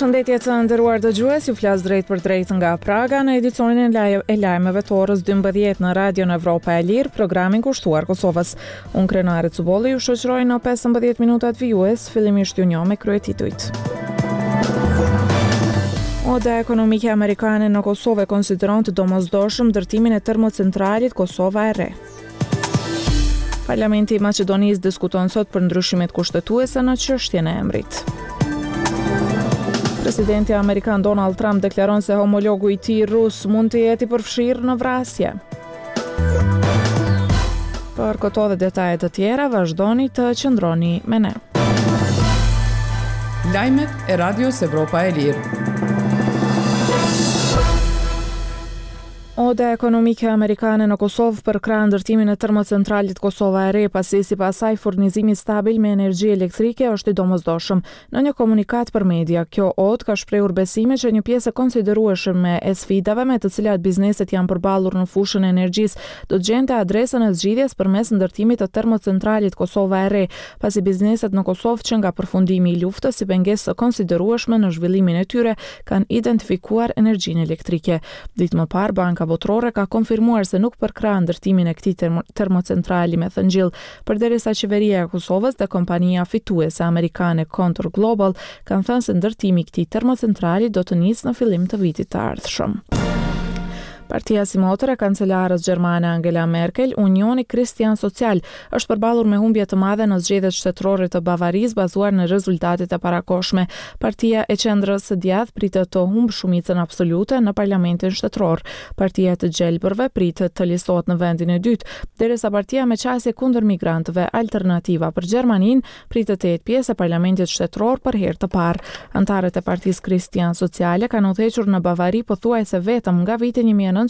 Përshëndetje të nderuar dëgjues, ju flas drejt për drejt nga Praga në edicionin e lajmeve të orës 12 në Radion Evropa e Lirë, programin kushtuar Kosovës. Unë Krenare Cubolli ju shoqëroj në 15 minutat vijues, fillimisht ju njoh me kryetitujt. Oda ekonomike amerikane në Kosovë konsideron të domosdoshëm ndërtimin e termocentralit Kosova e Re. Parlamenti i Maqedonisë diskuton sot për ndryshimet kushtetuese në çështjen e emrit. Presidenti amerikan Donald Trump deklaron se homologu i tij rus mund të jetë i përfshirë në vrasje. Për këto dhe detajet të tjera, vazhdoni të qëndroni me ne. Lajmet e Radios Evropa e Lirë. Oda ekonomike amerikane në Kosovë përkrah ndërtimin e termocentralit Kosova e Re, pasi sipas saj furnizimi stabil me energji elektrike është i domosdoshëm. Në një komunikat për media, kjo odë ka shprehur besime që një pjesë e konsiderueshme e sfidave me të cilat bizneset janë përballur në fushën e energjisë do të gjente adresën e zgjidhjes përmes ndërtimit të termocentralit Kosova e Re, pasi bizneset në Kosovë që nga përfundimi i luftës si pengesë konsiderueshme në zhvillimin e tyre kanë identifikuar energjinë elektrike. Ditë më parë, Banka Botërore ka konfirmuar se nuk përkrah ndërtimin e këtij termocentrali me thëngjell, përderisa qeveria e Kosovës dhe kompania fituese amerikane Contour Global kanë thënë se ndërtimi i këtij termocentrali do të nisë në fillim të vitit të ardhshëm. Partia si motor e kancelarës gjermane Angela Merkel, Unioni Kristian Social, është përballur me humbje të madhe në zgjedhjet shtetërore të Bavarisë bazuar në rezultatet e parakohshme. Partia e qendrës së djathtë pritet të humbë shumicën absolute në parlamentin shtetëror. Partia të gjelbërve pritet të listohet në vendin e dytë, derisa partia me qasje kundër migrantëve Alternativa për Gjermaninë pritet të jetë pjesë e parlamentit shtetëror për herë të parë. Antarët e Partisë Kristian Sociale kanë udhëhequr në Bavari pothuajse vetëm nga viti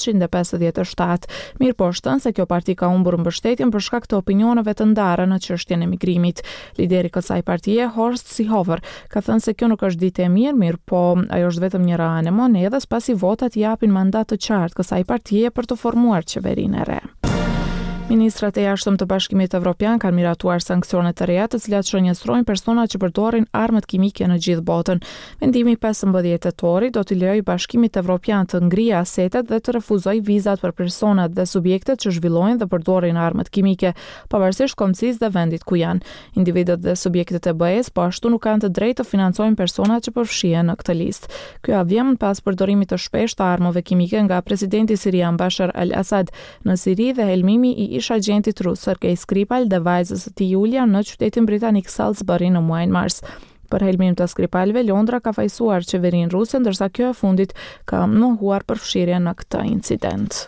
1957. Mirë po është thënë se kjo parti ka humbur mbështetjen për shkak të opinioneve të ndara në çështjen e migrimit. Lideri i kësaj partie, Horst Seehofer, ka thënë se kjo nuk është ditë e mirë po ajo është vetëm një anë e monedhës, pasi votat japin mandat të qartë kësaj partie për të formuar qeverinë e re. Ministrat e jashtëm të Bashkimit Evropian kanë miratuar sanksione të reja të cilat shënjestrojnë persona që përdorin armët kimike në gjithë botën. Vendimi 15 tetori do t'i lejojë Bashkimit Evropian të ngrijë asetet dhe të refuzojë vizat për personat dhe subjektet që zhvillojnë dhe përdorin armët kimike, pavarësisht kombësisë dhe vendit ku janë. Individët dhe subjektet e BE-s po ashtu nuk kanë të drejtë të financojnë personat që përfshihen në këtë listë. Ky avvjen pas përdorimit të shpeshtë të armëve kimike nga presidenti sirian Bashar al-Assad në Siri dhe helmimi i ish agentit rus Sergej Skripal dhe vajzës së tij Julia në qytetin britanik Salisbury në muajin mars. Për helmim të Skripalve, Londra ka fajsuar qeverinë ruse, ndërsa kjo e fundit ka mohuar përfshirjen në këtë incident.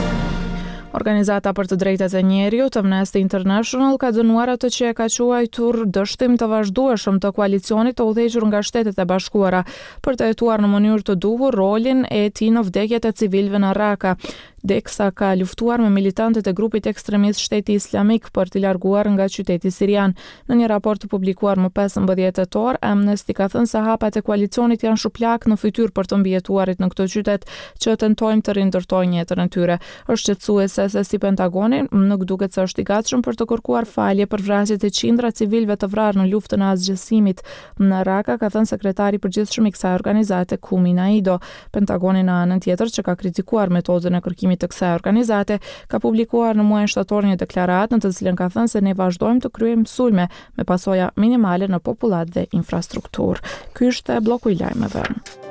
Organizata për të drejtat e njeriut, Amnesty International, ka dënuar atë që e ka quajtur dështim të vazhdueshëm të koalicionit të udhëhequr nga Shtetet e Bashkuara për të hetuar në mënyrë të duhur rolin e tij në vdekjet e civilëve në Raqqa, deksa ka luftuar me militantët e grupit ekstremist Shteti Islamik për t'i larguar nga qyteti sirian. Në një raport të publikuar më 15 tetor, Amnesty ka thënë se hapat e koalicionit janë shuplak në fytyrë për të mbijetuarit në këtë qytet që tentojnë të rindërtojnë jetën e tyre. Është shqetësuese se si Pentagoni nuk duket se është i gatshëm për të kërkuar falje për vrasjet e qindra civilëve të vrarë në luftën e asgjësimit në Raqqa, ka thënë sekretari i përgjithshëm i kësaj organizate Kumi Naido. Pentagoni në anën tjetër, që ka kritikuar metodën e kërkimit të kësaj organizate, ka publikuar në muajin shtator një deklaratë në të cilën ka thënë se ne vazhdojmë të kryejmë sulme me pasoja minimale në popullat dhe infrastrukturë. Ky është bloku i lajmeve.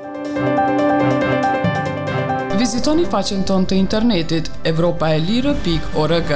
Vizitoni faqen tonë të internetit evropaelire.org.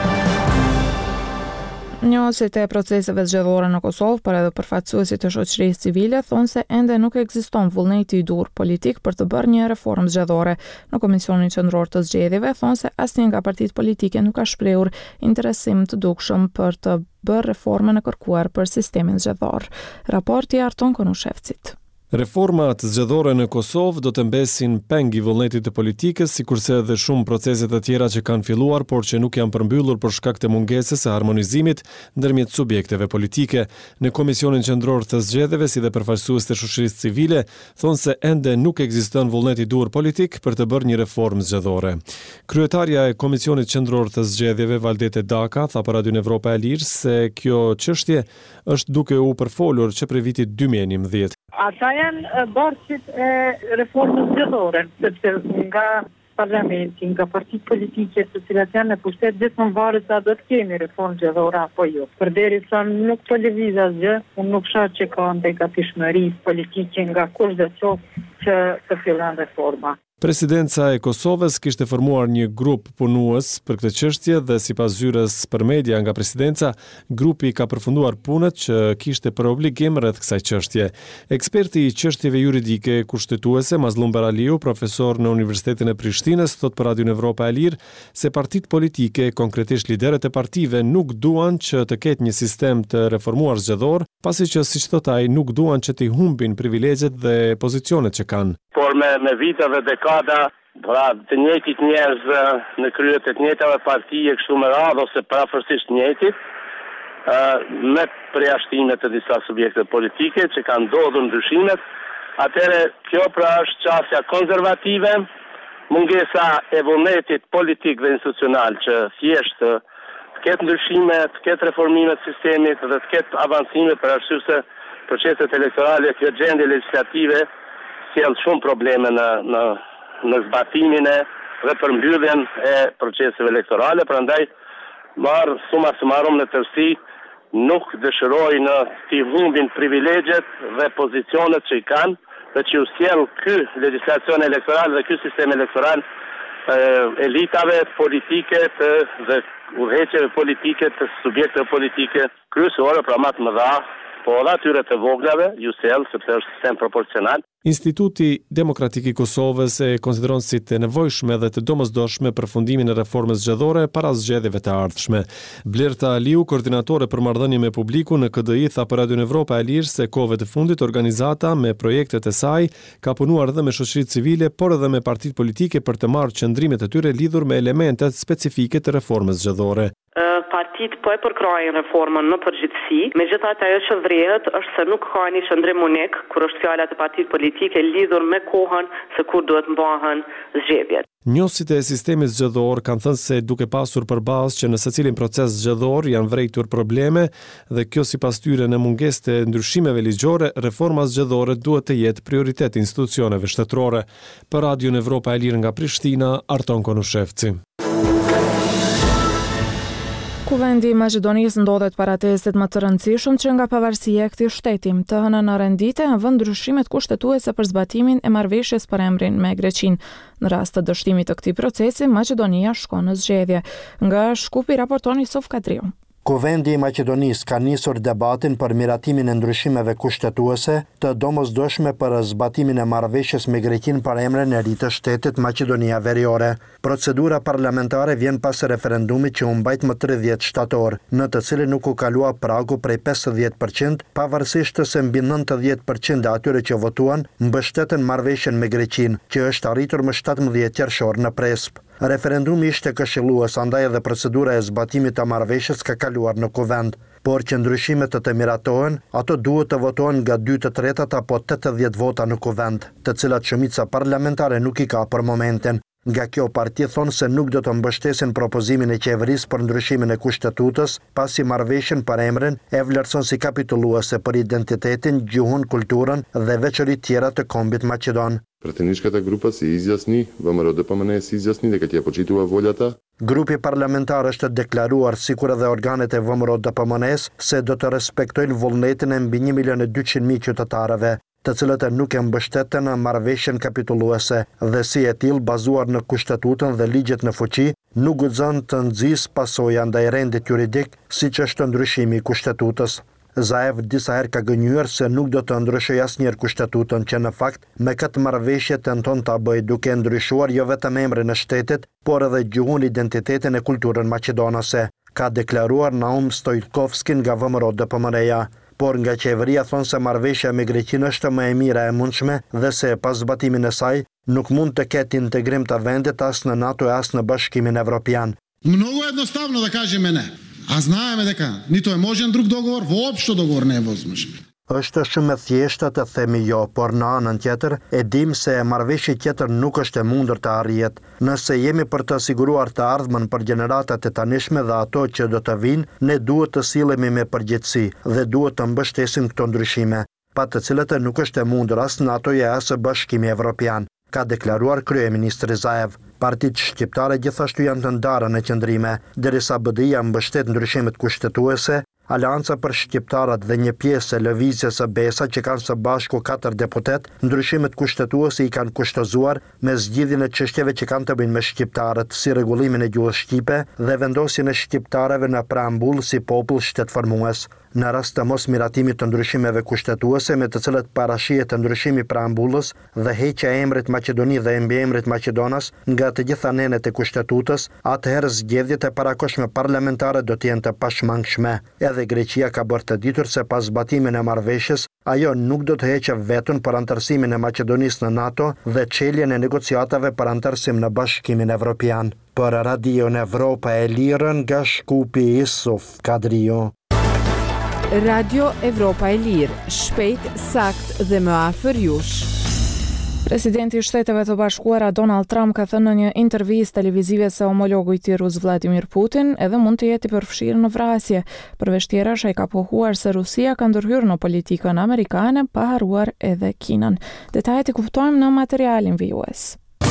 Njohësit e proceseve zgjedhore në Kosovë, por edhe përfaqësuesit e shoqërisë civile thonë se ende nuk ekziston vullneti i dur politik për të bërë një reformë zgjedhore. Në Komisionin Qendror të Zgjedhjeve thonë se asnjë nga partitë politike nuk ka shprehur interesim të dukshëm për të bërë reformën e kërkuar për sistemin zgjedhor. Raporti i Arton Konushevcit. Reformat zgjedhore në Kosovë do të mbesin peng i vullnetit të politikës, sikurse edhe shumë procese të tjera që kanë filluar, por që nuk janë përmbyllur për shkak të mungesës së harmonizimit ndërmjet subjekteve politike. Në Komisionin Qendror të Zgjedhjeve, si dhe përfaqësues të shoqërisë civile, thonë se ende nuk ekziston vullnet i dur politik për të bërë një reformë zgjedhore. Kryetaria e Komisionit Qendror të Zgjedhjeve, Valdete Daka, tha për Radion Evropa e Lirë se kjo çështje është duke u përfolur që prej vitit 2011. Ata janë barqit e reformës zgjedhore, sepse nga parlamenti, nga partitë politike të cilat janë në pushtet gjithmonë varet sa do të kemi reformë zgjedhore apo jo. Përderisa nuk po lëviz asgjë, unë nuk shoh që ka ndërgatishmëri politike nga kushdo qoftë që të fillon reforma. Presidenca e Kosovës kishte formuar një grup punues për këtë çështje dhe sipas zyrës për media nga presidenca, grupi ka përfunduar punët që kishte për obligim rreth kësaj çështje. Eksperti i çështjeve juridike kushtetuese Mazlum Beraliu, profesor në Universitetin e Prishtinës, thot për Radion Evropa e Lirë se partitë politike, konkretisht liderët e partive, nuk duan që të ketë një sistem të reformuar zgjedhor, pasi që siç thot ai, nuk duan që t'i humbin privilegjet dhe pozicionet që kanë. Por me vite dhe dekada, pra të njëjtit njerëz në krye të njëjtave partije kështu me radhë ose prafërsisht njëjtit, me përjashtime të disa subjekte politike që kanë ndodhur ndryshimet, atëherë kjo pra është çështja konservative, mungesa e vullnetit politik dhe institucional që thjesht të ketë ndryshime, të ketë reformime të sistemit dhe të ketë avancime për arsye se proceset elektorale, kjo gjendje legislative sjell shumë probleme në zbatimin dhe përmbylljen e proceseve elektorale, prandaj summa summarum në tërësi nuk dëshirojnë të humbin privilegjet dhe pozicionet që i kanë dhe që u sjell ky legjislacion elektoral dhe ky sistem elektoral elitave politike dhe udhëheqjeve politike të subjekteve politike kryesore, pra më të mëdha, po edhe atyre të voglave, ju sjell sepse është sistem proporcional. Instituti Demokratik i Kosovës e konsideron si të nevojshme dhe të domosdoshme përfundimin e reformës zgjedhore para zgjedhjeve të ardhshme. Blerta Aliu, koordinatore për marrëdhënie me publikun në KDI, tha për Radion Evropa e Lirë se kohëve të fundit organizata me projektet e saj ka punuar edhe me shoqëritë civile, por edhe me partitë politike për të marrë qëndrimet e tyre lidhur me elementet specifike të reformës zgjedhore. Partitë po e përkrajnë reformën në përgjithësi, megjithatë ajo që vrihet është se nuk ka një qëndrim unik kur është fjala të partitë politike lidhur me kohën se kur duhet mbahen zgjedhjet. Njësit e sistemit zgjedhor kanë thënë se duke pasur përballë që në secilin proces zgjedhor janë vërejtur probleme dhe kjo sipas tyre në mungesë të ndryshimeve ligjore, reforma zgjedhore duhet të jetë prioritet institucioneve shtetërore. Për Radion Evropa e Lirë nga Prishtina, Arton Konushevci. Kuvendi i Maqedonisë ndodhet para testit më të rëndësishëm që nga pavarësia e këtij shteti. Të hënën në rendite në vend ndryshimet kushtetuese për zbatimin e marrëveshjes për emrin me Greqinë. Në rast të dështimit të këtij procesi, Maqedonia shkon në zgjedhje. Nga Shkupi raporton Yusuf Kadriu. Kuvendi i Maqedonisë ka nisur debatin për miratimin e ndryshimeve kushtetuese të domosdoshme për zbatimin e marrëveshjes me Greqinë për emrin e ri të shtetit Maqedonia Veriore. Procedura parlamentare vjen pas referendumit që u mbajt më 30 shtator, në të cilin nuk u kalua pragu prej 50%, pavarësisht se mbi 90% e atyre që votuan mbështeten marrëveshjen me Greqinë, që është arritur më 17 qershor në Presp. Referendumi ishte këshillues, andaj edhe procedura e zbatimit të marrëveshjes ka kaluar në kuvend, por që ndryshimet të miratohen, ato duhet të votohen nga 2/3 apo 80 vota në kuvend, të cilat shumica parlamentare nuk i ka për momentin. Nga kjo parti thonë se nuk do të mbështesin propozimin e qeverisë për ndryshimin e kushtetutës, pasi marrëveshjen për emrin e vlerëson si kapitulluese për identitetin, gjuhën, kulturën dhe veçoritë tjera të kombit maqedon. Пратеничката група се изјасни, ВМРО ДПМН се изјасни дека ќе почитува волјата. Grupi parlamentar është deklaruar sikur edhe organet e VMRO DPMN-s se do të respektojnë vullnetin e mbi 1.200.000 qytetarëve, të cilët nuk e mbështeten marrëveshjen kapitulluese dhe si e tillë bazuar në kushtetutën dhe ligjet në fuqi, nuk guxon të nxjisë pasoja ndaj rendit juridik, siç është ndryshimi i kushtetutës. Zaev disa herë ka gënjur se nuk do të ndryshojë asnjëherë kushtetutën, që në fakt me këtë marrëveshje tenton ta bëjë duke ndryshuar jo vetëm emrin e shtetit, por edhe gjuhën, identitetin e kulturën maqedonase, ka deklaruar Naum Stojkovski nga VMRO DPMN-ja. Por nga qeveria thonë se marrëveshja me Greqinë është më e mira e mundshme dhe se pas zbatimin e saj nuk mund të ketë integrim të vendit as në NATO e as në Bashkimin Evropian. Много едноставно да кажеме не. А знаеме дека нито е можен друг договор, воопшто договор не е возможен. Është shumë e thjeshtë të themi jo, por në anën tjetër e dim se marrëveshje tjetër nuk është e mundur të arrihet. Nëse jemi për të siguruar të ardhmen për gjeneratat e tanishme dhe ato që do të vinë, ne duhet të sillemi me përgjegjësi dhe duhet të mbështesim këto ndryshime. pa të cilët nuk është e mundur as NATO-ja as Bashkimi Evropian, ka deklaruar kryeministri Zaev. Partitë shqiptare gjithashtu janë të ndara në qëndrime, derisa BDI-ja mbështet ndryshimet kushtetuese, Alianca për Shqiptarat dhe një pjesë e lëvizjes së BESA që kanë së bashku 4 deputet, ndryshimet kushtetuese i kanë kushtozuar me zgjidhjen e çështjeve që kanë të bëjnë me shqiptarët, si rregullimin e gjuhës shqipe dhe vendosjen e shqiptarëve në preambull si popull shtetformues. Në rast të mos miratimit të ndryshimeve kushtetuese me të cilët parashihet të ndryshimi preambullës dhe heqja e emrit Maqedoni dhe embiemrit Maqedonas nga të gjitha nenet e kushtetutës, atëherë zgjedhjet e parakohshme parlamentare do të jenë të pashmangshme. Edhe Greqia ka bërë të ditur se pas zbatimin e marrëveshjes, ajo nuk do të heqë vetën për anëtarësimin e Maqedonisë në NATO dhe çeljen e negociatave për anëtarësim në Bashkimin Evropian. Për Radion Evropa e Lirë nga Shkupi Isuf Kadrio. Radio Evropa e Lirë, shpejt, sakt dhe më afër jush. Presidenti i Shteteve të Bashkuara Donald Trump ka thënë në një intervistë televizive se homologu i tij rus Vladimir Putin edhe mund të jetë i përfshirë në vrasje. Përveç tjerash, ai ka pohuar se Rusia ka ndërhyrë në politikën amerikane pa haruar edhe Kinën. Detajet i kuptojmë në materialin vijues.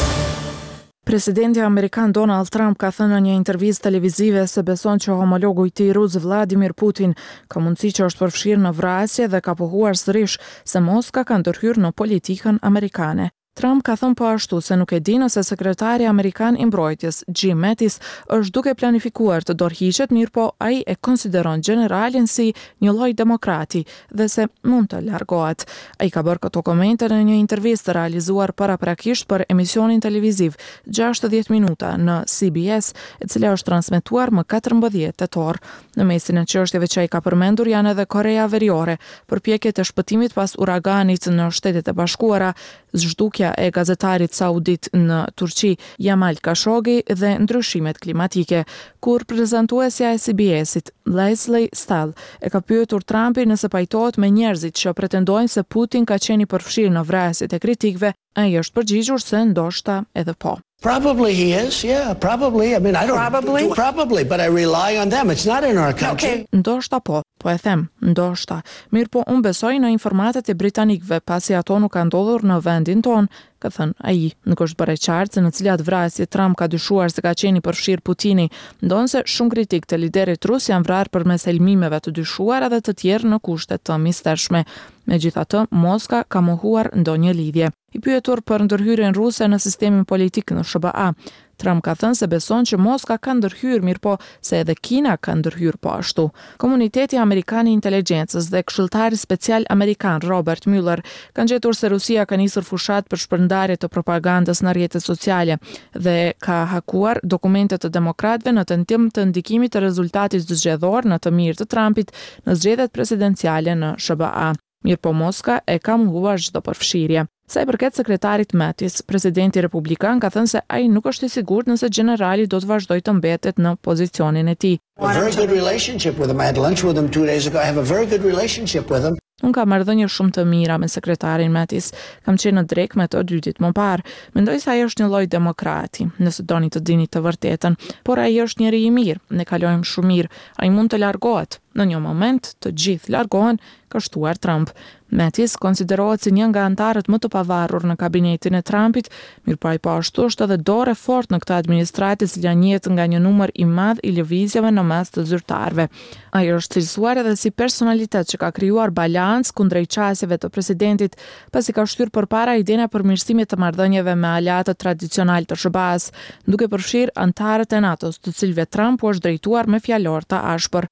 Presidenti Amerikan Donald Trump ka thënë në një intervistë televizive se beson që homologu i tij rus Vladimir Putin ka mundësi që është përfshirë në vrasje dhe ka pohuar sërish se Moska ka ndërhyrë në politikën amerikane. Trump ka thënë po ashtu se nuk e di nëse sekretari amerikan i mbrojtjes Jim Mattis është duke planifikuar të dorëhiqet, mirë po ai e konsideron generalin si një lloj demokrati dhe se mund të largohet. Ai ka bërë këto komente në një intervistë realizuar paraprakisht për emisionin televiziv 60 minuta në CBS, e cila është transmetuar më 14 tetor. Në mesin e çështjeve që ai ka përmendur janë edhe Korea Veriore, përpjekjet e shpëtimit pas uraganit në Shtetet e Bashkuara, zhdukja e gazetarit saudit në Turqi Jamal Khashoggi dhe ndryshimet klimatike. Kur prezantuesja e CBS-it Leslie Stahl e ka pyetur Trumpin nëse pajtohet me njerëzit që pretendojnë se Putin ka qenë i përfshirë në vrasjet e kritikëve, ai është përgjigjur se ndoshta edhe po. Probably he is, yeah, probably. I mean, I don't... Probably, but I rely on them. It's not in our country. Okay. Ndoshta po e them, ndoshta. Mirë po, unë besoj në informatat e britanikëve, pasi ato nuk kanë ndodhur në vendin ton, ka thënë ai. Nuk është bërë qartë se në cilat vrasje Trump ka dyshuar se ka qenë i përfshirë Putini, ndonse shumë kritik të liderit rus janë vrarë përmes helmimeve të dyshuara dhe të tjerë në kushte të mistershme. Megjithatë, Moska ka mohuar ndonjë lidhje. I pyetur për ndërhyrjen ruse në sistemin politik në SBA, Trump ka thënë se beson që Moska ka ndërhyrë, mirë po se edhe Kina ka ndërhyrë po ashtu. Komuniteti Amerikan i Inteligjencës dhe këshilltari special amerikan Robert Mueller kanë gjetur se Rusia ka nisur fushat për shpërndarje të propagandës në rrjetet sociale dhe ka hakuar dokumente të demokratëve në tentim të ndikimit të rezultatit zgjedhor në të mirë të Trumpit në zgjedhjet presidenciale në SBA. Mirë po Moska e ka mohuar çdo përfshirje. Sa i përket sekretarit Mattis, presidenti republikan ka thënë se ai nuk është i sigurt nëse generali do të vazhdojë të mbetet në pozicionin e tij. A very good relationship with him. I had lunch with him 2 days ago. I have a very good relationship with him. Unë kam marrëdhënie shumë të mira me sekretarin Mattis. Kam qenë në drek me të dy ditë më parë. Mendoj se ai është një lloj demokrati, nëse doni të dini të vërtetën, por ai është njeri i mirë. Ne kalojmë shumë mirë. Ai mund të largohet. Në një moment të gjithë largohen, ka shtuar Trump. Mattis konsiderohet si një nga antarët më të pavarur në kabinetin e Trumpit, mirë po ai po ashtu është edhe dorë fort në këtë administratë që njihet nga një numër i madh i lëvizjeve në mes të zyrtarëve. Ai është cilësuar edhe si personalitet që ka krijuar balancë kundrejt qasjeve të presidentit, pasi ka shtyrë përpara idenë e përmirësimit të marrëdhënieve me aleatët tradicional të SBA-s, duke përfshirë antarët e NATO-s, të cilëve Trump u është drejtuar me fjalor të ashpër.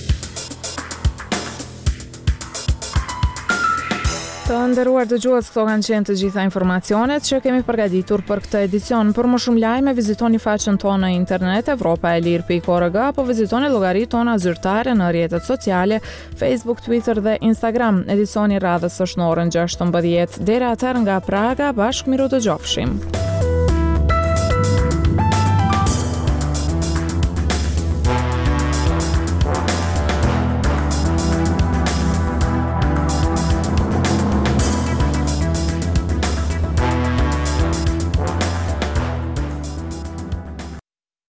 Të nderuar dëgjues, këto kanë qenë të gjitha informacionet që kemi përgatitur për këtë edicion. Për më shumë lajme, vizitoni faqen tonë në internet evropaelir.org apo vizitoni llogaritë tona zyrtare në rrjetet sociale, Facebook, Twitter dhe Instagram. Edicioni radhës është në orën 16. Deri atëherë nga Praga, bashkë miru dëgjofshim.